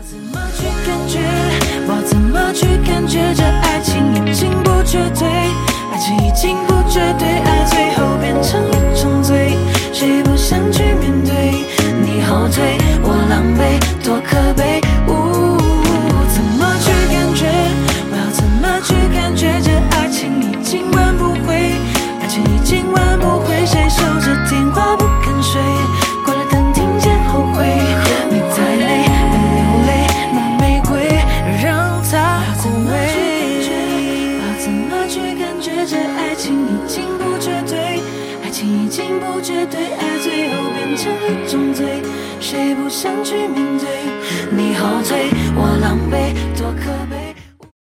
怎么去感觉？我怎么去感觉？这爱情已经不绝对，爱情已经不绝对，爱最后变成一种罪，谁不想去面对？你后退，我狼狈，多可悲。怎么去感觉？我要怎么去感觉？这爱情已经挽不回，爱情已经挽不回，谁守着电话不肯睡？关了灯听见后悔，你太累，别流泪，拿玫瑰让它枯萎。我要怎么去感觉？这爱情已经不绝对，爱情已经不绝对，爱最后变成一种罪，谁不想去面对？你后退，我狼狈，多可悲。